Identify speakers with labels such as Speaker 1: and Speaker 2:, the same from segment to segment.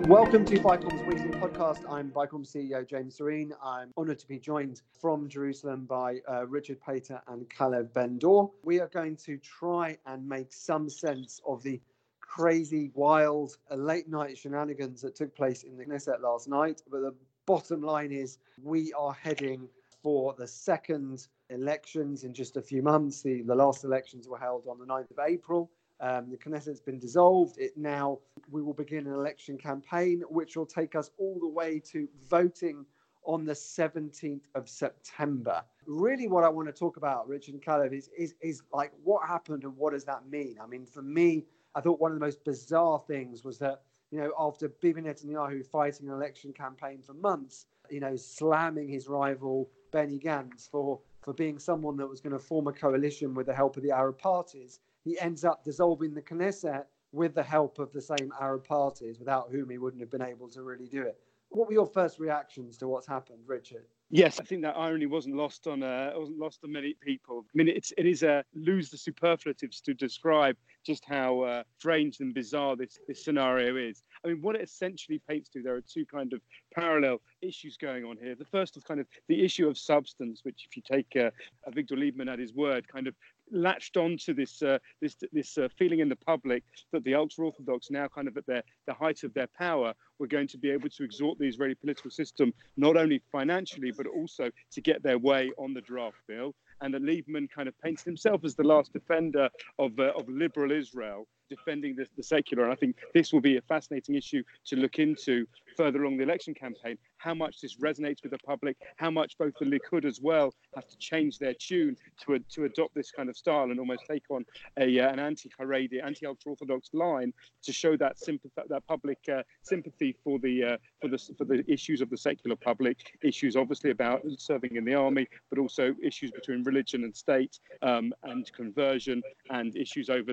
Speaker 1: Welcome to Bicom's Weekly Podcast. I'm Bicom CEO James Serene. I'm honoured to be joined from Jerusalem by Richard Pater and Kalev Ben-Dor. We are going to try and make some sense of the crazy, wild, late night shenanigans that took place in the Knesset last night. But the bottom line is we are heading for the second elections in just a few months. The last elections were held on the 9th of April. The Knesset's been dissolved. We will begin an election campaign, which will take us all the way to voting on the 17th of September. Really what I want to talk about, Richard and Kalev, is like what happened and what does that mean? I mean, for me, I thought one of the most bizarre things was that, after Bibi Netanyahu fighting an election campaign for months, slamming his rival Benny Gantz for being someone that was going to form a coalition with the help of the Arab parties, he ends up dissolving the Knesset with the help of the same Arab parties, without whom he wouldn't have been able to really do it. What were your first reactions to what's happened, Richard?
Speaker 2: Yes, I think that irony wasn't lost on many people. I mean, it is lose the superlatives to describe just how strange and bizarre this scenario is. I mean, what it essentially paints to, there are two kind of parallel issues going on here. The first is kind of the issue of substance, which, if you take Avigdor Lieberman at his word, kind of latched onto this feeling in the public that the ultra-Orthodox, now kind of at the height of their power, were going to be able to exhort the Israeli political system, not only financially, but also to get their way on the draft bill. And that Lieberman kind of painted himself as the last defender of liberal Israel, defending the secular. And I think this will be a fascinating issue to look into further along the election campaign, how much this resonates with the public, how much both the Likud as well have to change their tune to adopt this kind of style and almost take on an anti-Haredi, anti-ultra-Orthodox line to show that public sympathy for the issues of the secular public, issues obviously about serving in the army, but also issues between religion and state, and conversion, and issues over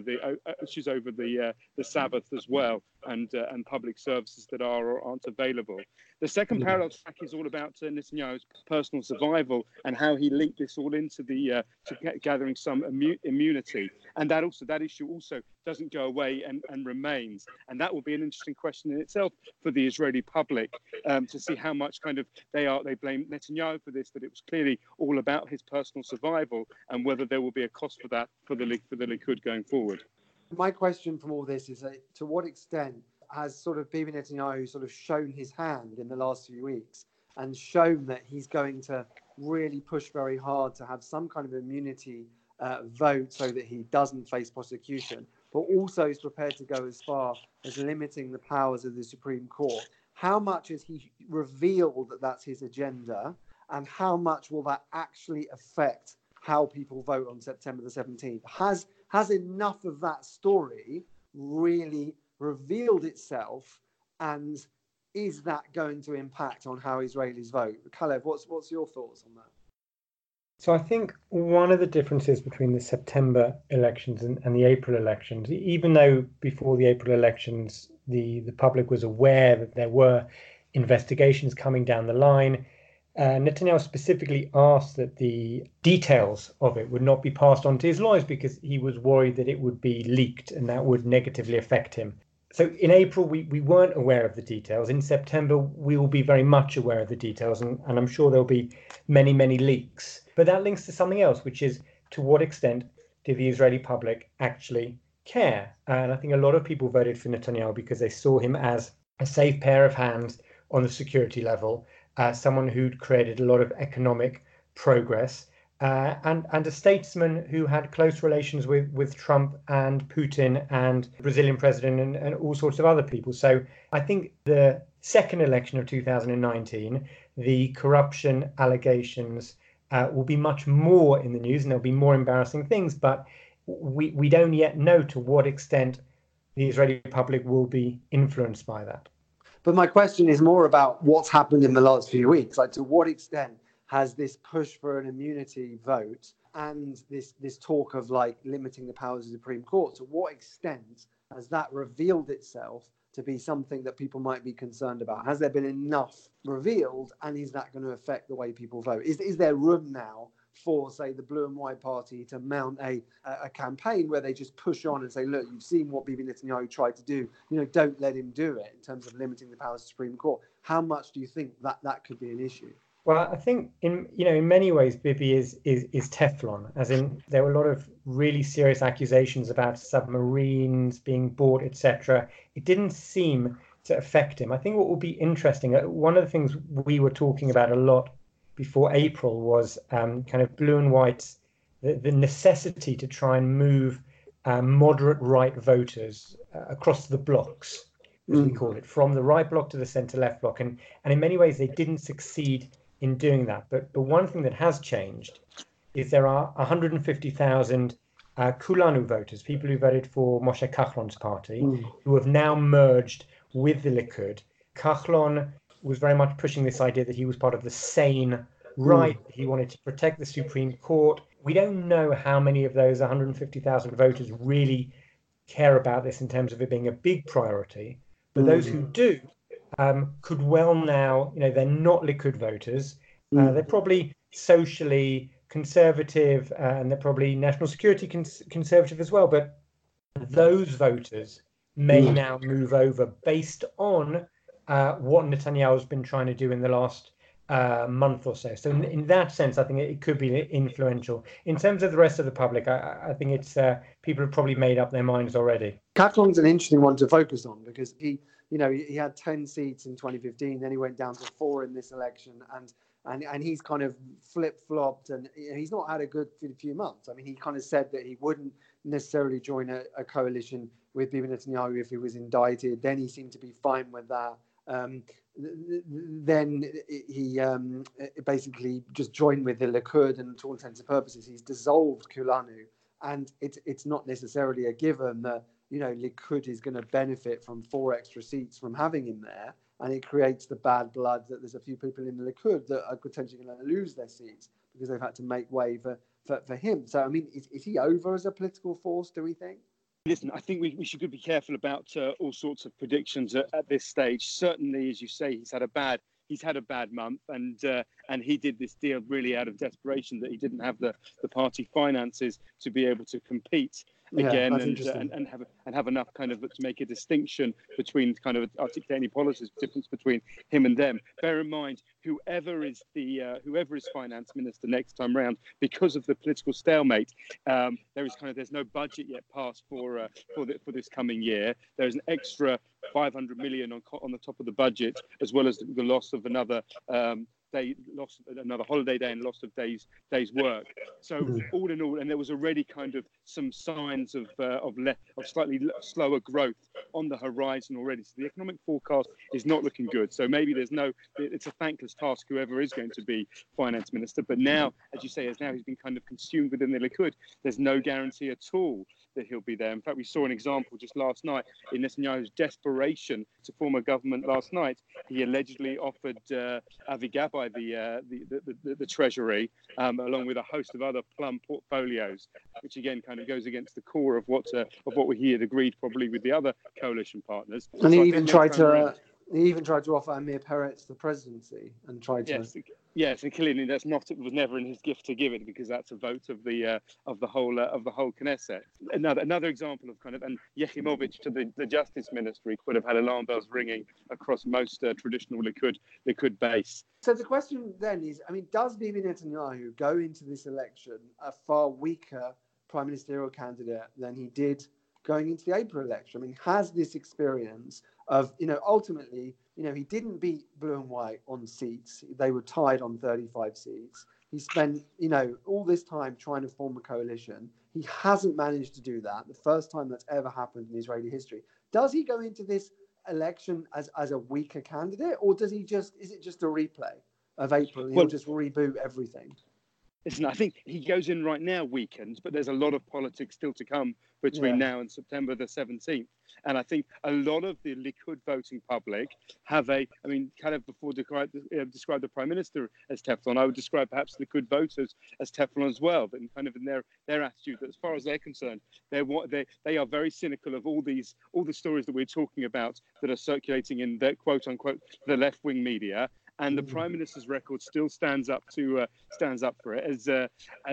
Speaker 2: the Sabbath as well, and public services that are or aren't available. The second parallel track is all about Netanyahu's personal survival and how he linked this all into to gathering some immunity, and that issue also doesn't go away and remains, and that will be an interesting question in itself for the Israeli public, to see how much kind of they blame Netanyahu for this, that it was clearly all about his personal survival, and whether there will be a cost for that for the Likud going forward.
Speaker 1: My question from all this is, to what extent has sort of Bibi Netanyahu sort of shown his hand in the last few weeks and shown that he's going to really push very hard to have some kind of immunity vote so that he doesn't face prosecution, but also is prepared to go as far as limiting the powers of the Supreme Court? How much has he revealed that that's his agenda, and how much will that actually affect how people vote on September the 17th? Has enough of that story really revealed itself, and is that going to impact on how Israelis vote? Kalev, what's your thoughts on that?
Speaker 3: So I think one of the differences between the September elections and the April elections, even though before the April elections the public was aware that there were investigations coming down the line, Netanyahu specifically asked that the details of it would not be passed on to his lawyers because he was worried that it would be leaked and that would negatively affect him. So in April, we weren't aware of the details. In September, we will be very much aware of the details, and I'm sure there'll be many, many leaks. But that links to something else, which is to what extent did the Israeli public actually care? And I think a lot of people voted for Netanyahu because they saw him as a safe pair of hands on the security level, someone who'd created a lot of economic progress, and a statesman who had close relations with Trump and Putin and the Brazilian president and all sorts of other people. So I think the second election of 2019, the corruption allegations will be much more in the news, and there'll be more embarrassing things, but we don't yet know to what extent the Israeli public will be influenced by that.
Speaker 1: But my question is more about what's happened in the last few weeks. Like, to what extent has this push for an immunity vote and this talk of like limiting the powers of the Supreme Court, to what extent has that revealed itself to be something that people might be concerned about? Has there been enough revealed, and is that going to affect the way people vote? Is there room now for, say, the Blue and White Party to mount a campaign where they just push on and say, look, you've seen what Bibi Netanyahu tried to do. Don't let him do it in terms of limiting the powers of the Supreme Court. How much do you think that could be an issue?
Speaker 3: Well, I think in many ways Bibi is Teflon, as in there were a lot of really serious accusations about submarines being bought, etc. It didn't seem to affect him. I think what will be interesting, one of the things we were talking about a lot before April was kind of Blue and White's the necessity to try and move moderate right voters across the blocks, as we call it, from the right bloc to the centre left bloc, and in many ways they didn't succeed in doing that. But one thing that has changed is there are 150,000 Kulanu voters, people who voted for Moshe Kahlon's party, who have now merged with the Likud. Kahlon was very much pushing this idea that he was part of the sane right. He wanted to protect the Supreme Court. We don't know how many of those 150,000 voters really care about this in terms of it being a big priority. But those who do could well now, they're not Likud voters. They're probably socially conservative and they're probably national security conservative as well. But those voters may now move over based on what Netanyahu has been trying to do in the last month or so. So in that sense, I think it could be influential. In terms of the rest of the public, I think it's people have probably made up their minds already.
Speaker 1: Kahlon's an interesting one to focus on because he had 10 seats in 2015, then he went down to 4 in this election, and he's kind of flip-flopped, and he's not had a good few months. I mean, he kind of said that he wouldn't necessarily join a coalition with Bibi Netanyahu if he was indicted. Then he seemed to be fine with that. Then he basically just joined with the Likud, and to all intents and purposes, he's dissolved Kulanu. And it's not necessarily a given that Likud is going to benefit from 4 extra seats from having him there, and it creates the bad blood that there's a few people in the Likud that are potentially going to lose their seats because they've had to make way for him. So I mean, is he over as a political force, do we think?
Speaker 2: Listen, I think we should be careful about all sorts of predictions at this stage. Certainly, as you say, he's had a bad month, and he did this deal really out of desperation that he didn't have the party finances to be able to compete again and have enough kind of to make a distinction between kind of articulating policies difference between him and them. Bear in mind, whoever is finance minister next time round, because of the political stalemate, there's no budget yet passed for this coming year. There's an extra 500 million on the top of the budget, as well as the loss of another holiday day and loss of days work. So all in all, and there was already kind of some signs of slightly slower growth on the horizon already. So the economic forecast is not looking good. So maybe it's a thankless task, whoever is going to be finance minister. But now, as you say, he's been kind of consumed within the Likud. There's no guarantee at all that he'll be there. In fact, we saw an example just last night in Netanyahu's desperation to form a government last night. He allegedly offered Avi Gabay the treasury, along with a host of other plum portfolios, which again kind of goes against the core of what he had agreed probably with the other coalition partners.
Speaker 1: And so he even tried to offer Amir Peretz the presidency and tried to.
Speaker 2: Yes, and clearly it was never in his gift to give it, because that's a vote of the whole Knesset. Another example of kind of, and Yechimovich to the Justice Ministry would have had alarm bells ringing across most traditional Likud base.
Speaker 1: So the question then is, I mean, does Bibi Netanyahu go into this election a far weaker prime ministerial candidate than he did going into the April election? I mean, has this experience of, ultimately, he didn't beat Blue and White on seats. They were tied on 35 seats. He spent, all this time trying to form a coalition. He hasn't managed to do that. The first time that's ever happened in Israeli history. Does he go into this election as a weaker candidate, or is it just a replay of April? He'll just reboot everything.
Speaker 2: Listen, I think he goes in right now weakened, but there's a lot of politics still to come between now and September the 17th. And I think a lot of the Likud voting public have kind of before describe the Prime Minister as Teflon, I would describe perhaps Likud voters as Teflon as well, but kind of in their attitude that as far as they're concerned, they are very cynical of all the stories that we're talking about that are circulating in their quote unquote the left-wing media. and the Prime Minister's record still stands up for it,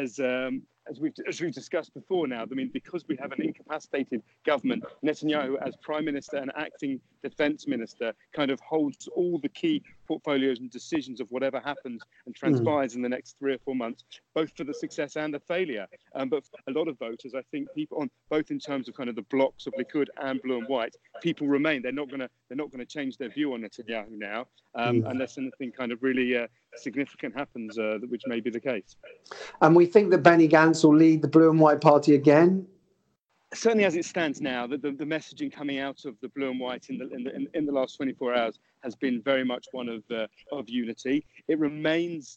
Speaker 2: as we've discussed before now. I mean, because we have an incapacitated government, Netanyahu, as Prime Minister and acting Defence Minister, kind of holds all the key portfolios and decisions of whatever happens and transpires in the next 3 or 4 months, both for the success and the failure. But a lot of voters, I think, people on both in terms of kind of the blocks of Likud and Blue and White, people remain. They're not going to change their view on Netanyahu now, unless anything kind of really significant happens, which may be the case.
Speaker 1: And we think that Benny Gantz will lead the Blue and White Party again.
Speaker 2: Certainly, as it stands now, the messaging coming out of the Blue and White in the last 24 hours has been very much one of unity. It remains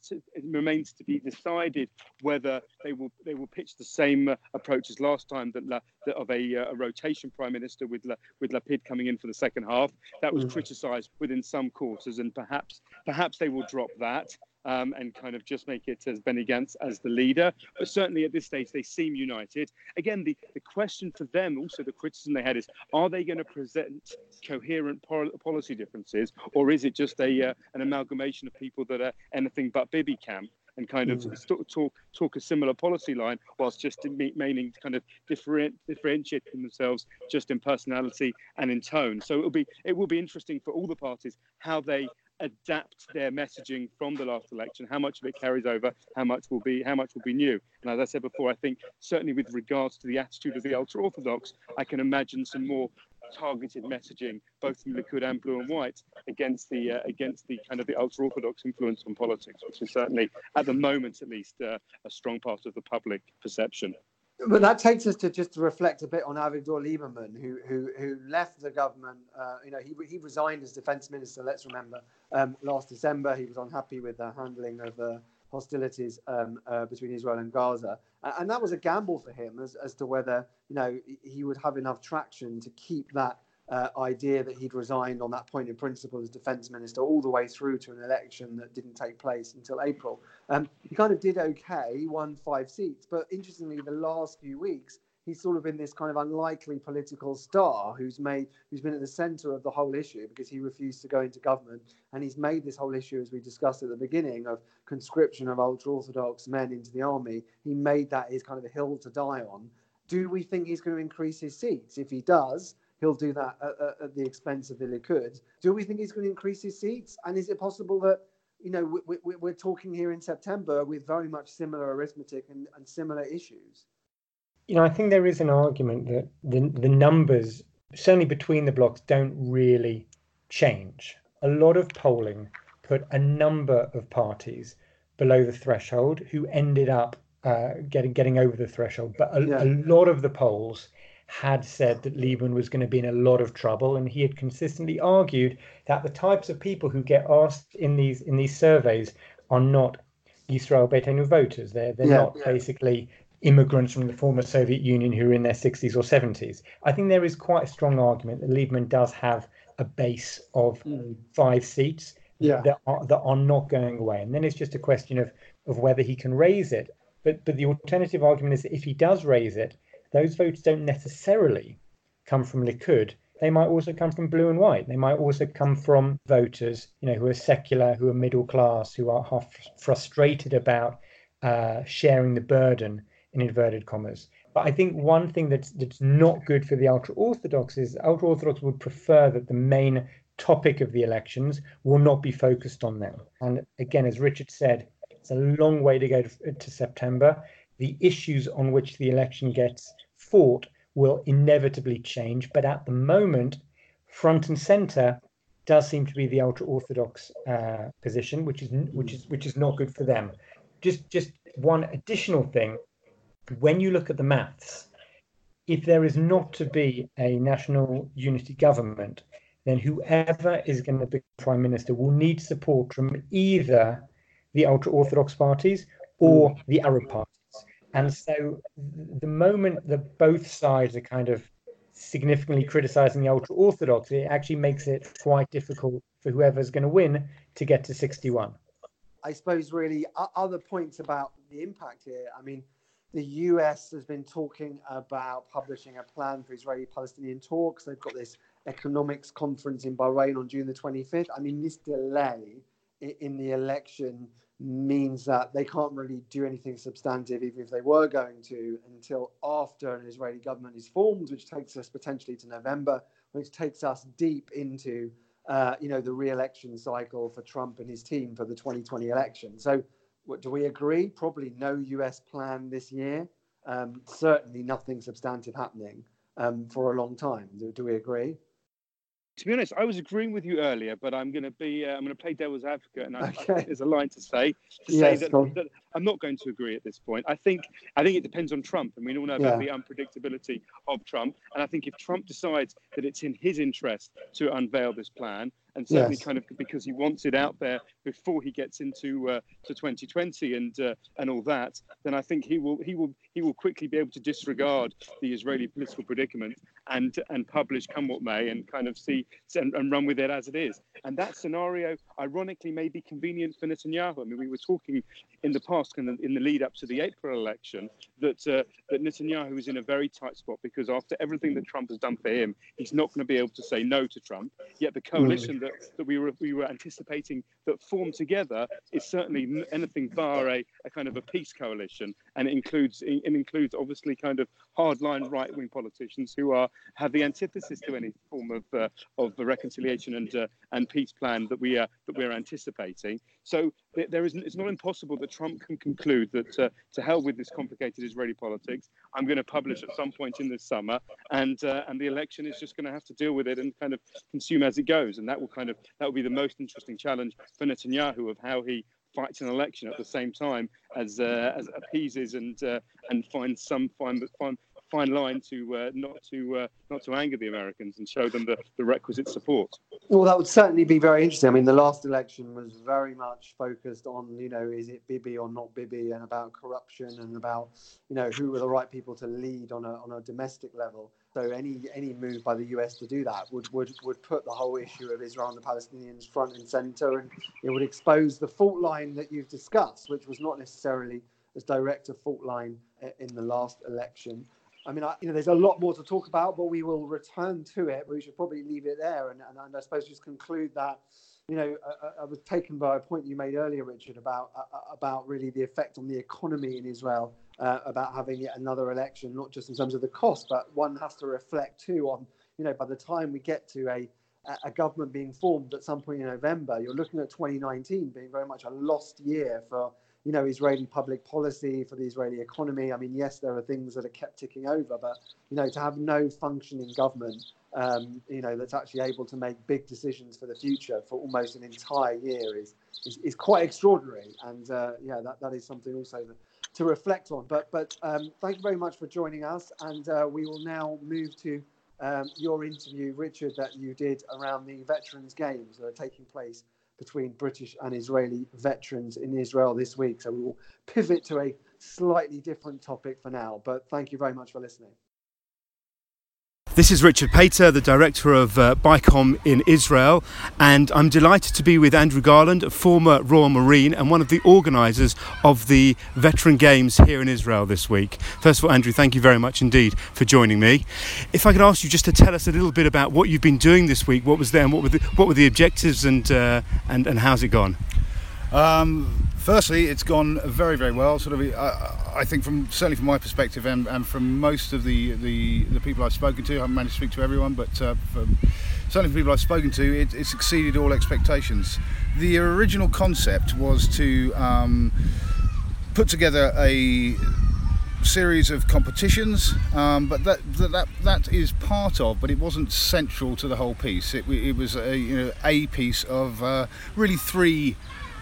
Speaker 2: to be decided whether they will pitch the same approach as last time, of a rotation prime minister with Lapid coming in for the second half. That was criticised within some quarters, and perhaps they will drop that. And kind of just make it as Benny Gantz as the leader. But certainly at this stage, they seem united. Again, the question for them, also the criticism they had is, are they going to present coherent policy differences, or is it just an amalgamation of people that are anything but Bibi camp, and kind of talk a similar policy line, whilst just remaining kind of differentiating themselves just in personality and in tone. So it will be interesting for all the parties how they adapt their messaging from the last election, how much of it carries over, how much will be new. And as I said before, I think certainly with regards to the attitude of the ultra-Orthodox, I can imagine some more targeted messaging, both from Likud and Blue and White, against the kind of the ultra-Orthodox influence on politics, which is certainly, at the moment at least, a strong part of the public perception.
Speaker 1: But that takes us to just to reflect a bit on Avigdor Lieberman, who left the government. He resigned as defence minister. Let's remember, last December, he was unhappy with the handling of hostilities between Israel and Gaza, and that was a gamble for him as to whether he would have enough traction to keep that idea that he'd resigned on that point in principle as defence minister all the way through to an election that didn't take place until April. He kind of did okay, he won 5 seats, but interestingly, the last few weeks, he's sort of been this kind of unlikely political star who's been at the centre of the whole issue because he refused to go into government, and he's made this whole issue, as we discussed at the beginning, of conscription of ultra-Orthodox men into the army. He made that his kind of a hill to die on. Do we think he's going to increase his seats? If he does, he'll do that at the expense of the Likud. Do we think he's going to increase his seats? And is it possible that, we're talking here in September with very much similar arithmetic and similar issues?
Speaker 3: I think there is an argument that the numbers, certainly between the blocks, don't really change. A lot of polling put a number of parties below the threshold who ended up getting over the threshold. But a lot of the polls had said that Lieberman was going to be in a lot of trouble, and he had consistently argued that the types of people who get asked in these surveys are not Yisrael Beitenu voters. They're not basically immigrants from the former Soviet Union who are in their 60s or 70s. I think there is quite a strong argument that Lieberman does have a base of 5 seats that are not going away, and then it's just a question of whether he can raise it. But the alternative argument is that if he does raise it, those votes don't necessarily come from Likud. They might also come from Blue and White. They might also come from voters, who are secular, who are middle class, who are frustrated about sharing the burden, in inverted commas. But I think one thing that's not good for the ultra-Orthodox is ultra-Orthodox would prefer that the main topic of the elections will not be focused on them. And again, as Richard said, it's a long way to go to September. The issues on which the election gets fought will inevitably change, but at the moment, front and center does seem to be the ultra-Orthodox position, which is not good for them. Just one additional thing: when you look at the maths, if there is not to be a national unity government, then whoever is going to be prime minister will need support from either the ultra-Orthodox parties or the Arab parties. And so the moment that both sides are kind of significantly criticizing the ultra-Orthodox, it actually makes it quite difficult for whoever's going to win to get to 61.
Speaker 1: I suppose really other points about the impact here. I mean, the US has been talking about publishing a plan for Israeli-Palestinian talks. They've got this economics conference in Bahrain on June the 25th. I mean, this delay in the election means that they can't really do anything substantive, even if they were going to, until after an Israeli government is formed, which takes us potentially to November, which takes us deep into the re-election cycle for Trump and his team for the 2020 election. So do we agree? Probably no US plan this year. Certainly nothing substantive happening for a long time. Do we agree?
Speaker 2: To be honest, I was agreeing with you earlier, but I'm going to play devil's advocate, and I think there's a line to say that I'm not going to agree at this point. I think it depends on Trump, and we all know about the unpredictability of Trump. And I think if Trump decides that it's in his interest to unveil this plan, and certainly kind of because he wants it out there before he gets into to 2020 and all that, then I think he will quickly be able to disregard the Israeli political predicament and publish come what may, and kind of see and run with it as it is. And that scenario, ironically, may be convenient for Netanyahu. I mean, we were talking in the past, in the lead up to the April election, that Netanyahu is in a very tight spot, because after everything that Trump has done for him, he's not going to be able to say no to Trump. Yet the coalition that we were anticipating that formed together is certainly anything bar a kind of a peace coalition, and it includes obviously kind of hardline right-wing politicians who have the antithesis to any form of the reconciliation and peace plan that we're anticipating. So it's not impossible that Trump can conclude that to hell with this complicated Israeli politics, I'm going to publish at some point in this summer, and the election is just going to have to deal with it and kind of consume as it goes, and that will be the most interesting challenge for Netanyahu, of how he fights an election at the same time as appeases and finds some fine line to not to anger the Americans and show them the requisite support.
Speaker 1: Well, that would certainly be very interesting. I mean, the last election was very much focused on, is it Bibi or not Bibi, and about corruption and about, who were the right people to lead on a domestic level. So any move by the US to do that would put the whole issue of Israel and the Palestinians front and center, and it would expose the fault line that you've discussed, which was not necessarily as direct a fault line in the last election. I mean, there's a lot more to talk about, but we will return to it. But we should probably leave it there, and I suppose just conclude that. I was taken by a point you made earlier, Richard, about really the effect on the economy in Israel, about having yet another election, not just in terms of the cost, but one has to reflect too on, by the time we get to a government being formed at some point in November, you're looking at 2019 being very much a lost year for Israeli public policy, for the Israeli economy. I mean, yes, there are things that are kept ticking over, but, to have no functioning government, that's actually able to make big decisions for the future for almost an entire year is quite extraordinary. And, that is something also to reflect on. But thank you very much for joining us. And we will now move to your interview, Richard, that you did around the Veterans Games that are taking place between British and Israeli veterans in Israel this week. So we will pivot to a slightly different topic for now, but thank you very much for listening.
Speaker 4: This is Richard Pater, the director of BICOM in Israel, and I'm delighted to be with Andrew Garland, a former Royal Marine and one of the organisers of the Veteran Games here in Israel this week. First of all, Andrew, thank you very much indeed for joining me. If I could ask you just to tell us a little bit about what you've been doing this week, what was there, and what were the objectives, and how's it gone?
Speaker 5: Firstly, it's gone very, very well. I think certainly from my perspective, and from most of the people I've spoken to, I haven't managed to speak to everyone, but certainly from people I've spoken to, it's exceeded all expectations. The original concept was to put together a series of competitions, but that is part of, but it wasn't central to the whole piece. It was a piece of really three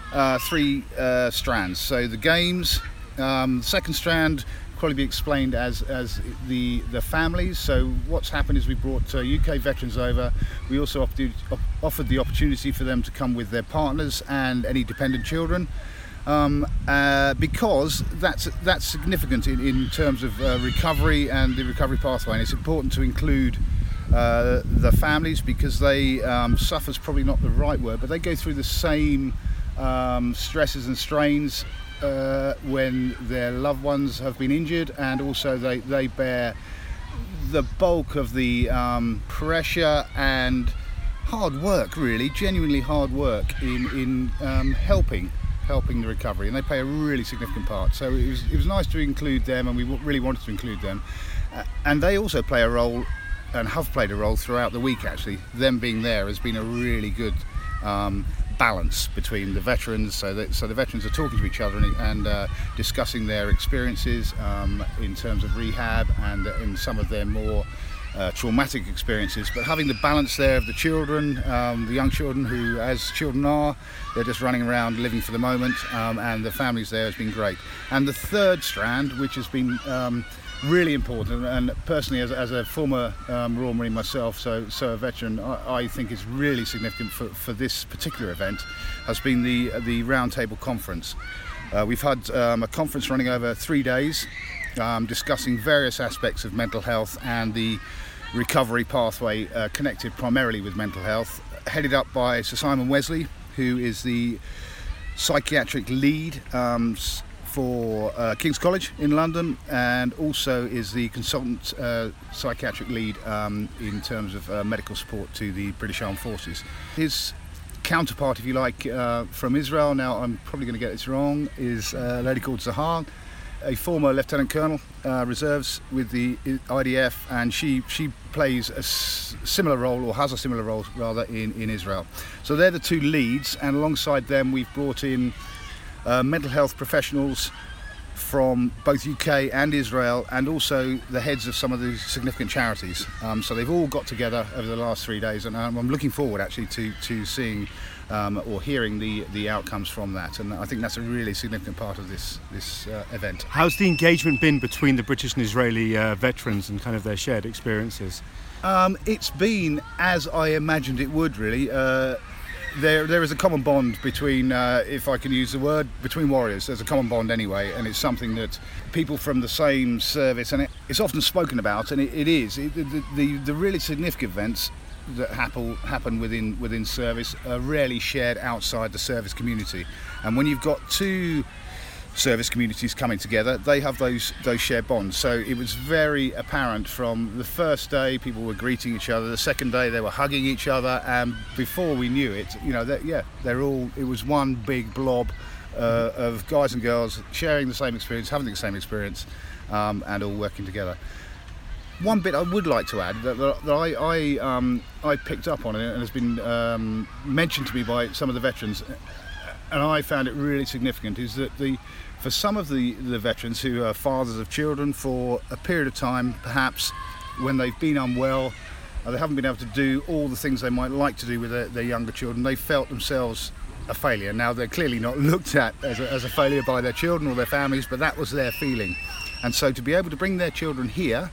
Speaker 5: strands. So the games, the second strand probably be explained as the families. So what's happened is we brought UK veterans over. We also offered the opportunity for them to come with their partners and any dependent children, because that's significant in terms of recovery and the recovery pathway. And it's important to include the families, because they suffer's probably not the right word, but they go through the same stresses and strains when their loved ones have been injured, and also they bear the bulk of the pressure and hard work, really, genuinely hard work in helping the recovery, and they play a really significant part. So it was nice to include them, and we really wanted to include them. And they also play a role, and have played a role throughout the week, actually. Them being there has been a really good balance between the veterans, so the veterans are talking to each other and discussing their experiences in terms of rehab and in some of their more traumatic experiences, but having the balance there of the children, the young children who, as children are, they're just running around living for the moment, and the families there has been great. And the third strand, which has been really important, and personally as a former Royal Marine myself, so a veteran, I think is really significant for this particular event, has been the round table conference. We've had a conference running over 3 days, discussing various aspects of mental health and the recovery pathway connected primarily with mental health, headed up by Sir Simon Wesley, who is the psychiatric lead for King's College in London, and also is the consultant psychiatric lead in terms of medical support to the British Armed Forces. His counterpart, if you like, from Israel, now I'm probably going to get this wrong, is a lady called Zahar, a former Lieutenant Colonel, reserves with the IDF, and she plays a similar role, or has a similar role rather, in Israel. So they're the two leads, and alongside them we've brought in mental health professionals from both UK and Israel, and also the heads of some of the significant charities. So they've all got together over the last 3 days, and I'm looking forward actually to seeing or hearing the outcomes from that, and I think that's a really significant part of this event. How's
Speaker 4: the engagement been between the British and Israeli veterans and kind of their shared experiences?
Speaker 5: It's been as I imagined it would, really. There is a common bond between, if I can use the word, between warriors. There's a common bond anyway, and it's something that people from the same service, and it's often spoken about, and it is. The really significant events that happen within service are rarely shared outside the service community. And when you've got two service communities coming together, they have those shared bonds. So it was very apparent from the first day, people were greeting each other. The second day, they were hugging each other, and before we knew it, it was one big blob of guys and girls sharing the same experience, having the same experience, and all working together. One bit I would like to add that I picked up on, and has been mentioned to me by some of the veterans, and I found it really significant, is that for some of the veterans who are fathers of children, for a period of time, perhaps when they've been unwell, they haven't been able to do all the things they might like to do with their younger children, they felt themselves a failure. Now, they're clearly not looked at as a failure by their children or their families, but that was their feeling. And so to be able to bring their children here,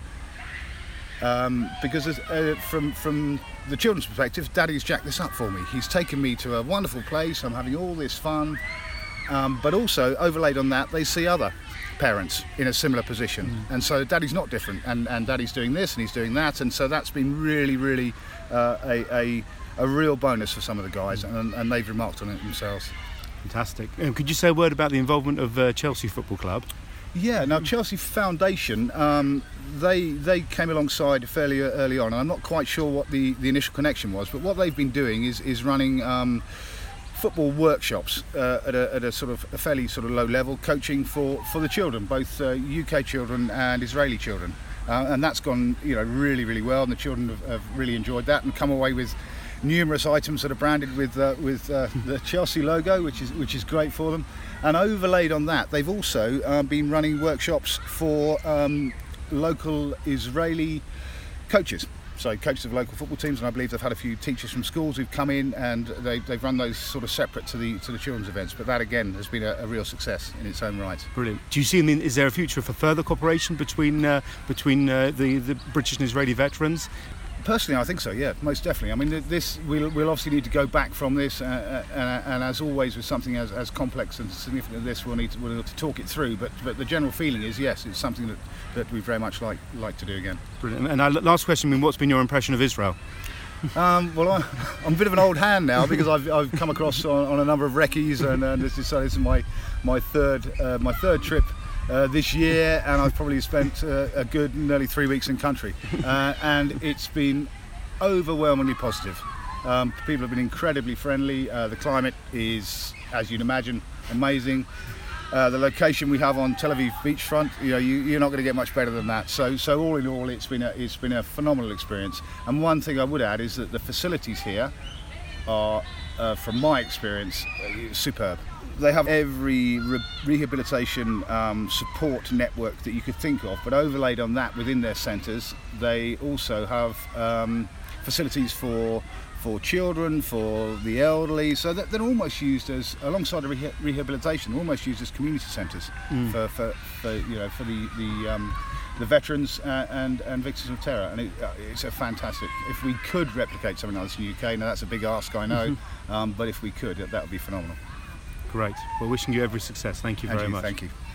Speaker 5: because from the children's perspective, Daddy's jacked this up for me. He's taken me to a wonderful place, I'm having all this fun, but also overlaid on that, they see other parents in a similar position, and so Daddy's not different, and Daddy's doing this and he's doing that, and so that's been really, really a real bonus for some of the guys, and they've remarked on it themselves.
Speaker 4: Fantastic. Could you say a word about the involvement of Chelsea Football Club?
Speaker 5: Yeah, now Chelsea Foundation, they came alongside fairly early on, and I'm not quite sure what the initial connection was, but what they've been doing is running football workshops at a sort of a fairly sort of low level, coaching for the children, both UK children and Israeli children, and that's gone really, really well, and the children have really enjoyed that and come away with numerous items that are branded with the Chelsea logo, which is great for them. And overlaid on that, they've also been running workshops for local Israeli coaches, so coaches of local football teams, and I believe they've had a few teachers from schools who've come in, and they've run those sort of separate to the children's events. But that again has been a real success in its own right. Brilliant.
Speaker 4: Do you see? Is there a future for further cooperation between the British and Israeli veterans?
Speaker 5: Personally, I think so, yeah, most definitely. I mean, we'll obviously need to go back from this, and as always with something as complex and significant as this, we'll need to talk it through. But the general feeling is, yes, it's something that we very much like to do again. Brilliant.
Speaker 4: And our last question, what's been your impression of Israel?
Speaker 5: Well, I'm a bit of an old hand now, because I've come across on a number of recce's, and this is my third trip this year, and I've probably spent a good nearly 3 weeks in country, and it's been overwhelmingly positive. People have been incredibly friendly. The climate is, as you'd imagine, amazing. The location we have on Tel Aviv beachfront, you're not going to get much better than that. So all in all, it's been a phenomenal experience. And one thing I would add is that the facilities here are, from my experience, superb. They have every rehabilitation support network that you could think of, but overlaid on that within their centres, they also have facilities for children, for the elderly, so that they're almost used as, alongside the rehabilitation, almost used as community centres for the veterans and victims of terror. And it's a fantastic. If we could replicate something like this in the UK, now that's a big ask, I know, but if we could, that would be phenomenal.
Speaker 4: Great. Well, wishing you every success. Thank you very much.
Speaker 5: Thank you.